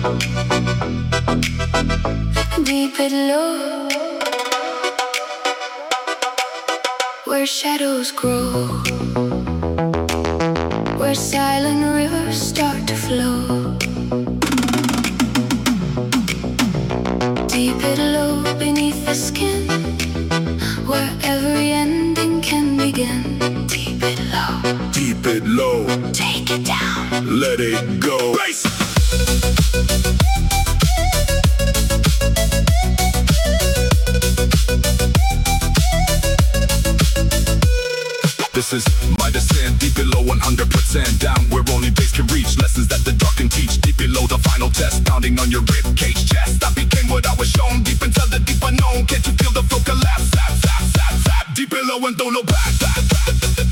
Deep below, where shadows grow, where silent rivers start to flow. Deep below, beneath the skin, where every ending can begin. Deep below, Deep it low, take it down. let it go. Bass! This is my descent, deep below 100% down, where only bass can reach. Lessons that the dark can teach, deep below the final test, pounding on your rib cage chest. I became what I was shown, deep into the deep unknown. Can't you feel the flow collapse? Zap, zap, zap, zap. Deep below and don't know back, back, back.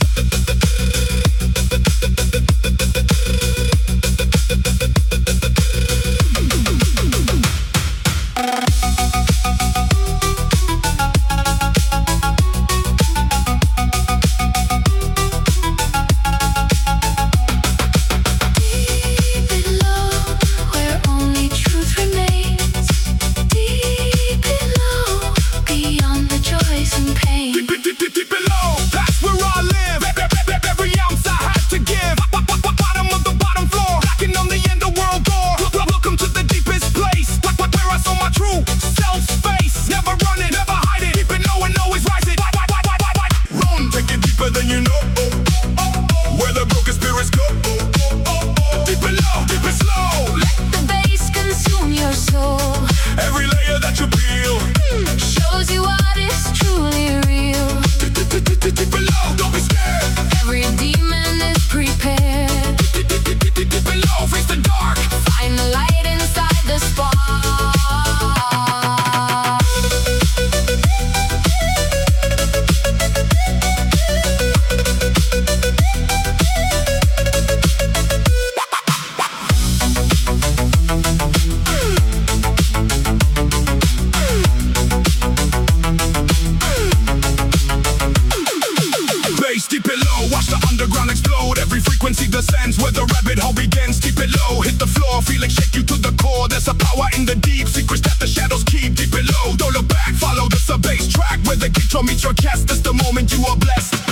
Deep below, watch the underground explode. Every frequency descends where the rabbit hole begins. Deep below, hit the floor, feel it shake you to the core. There's a power in the deep, secrets that the shadows keep. Deep below, don't look back, follow the sub-bass track where the kick drum meets your chest. That's the moment you are blessed.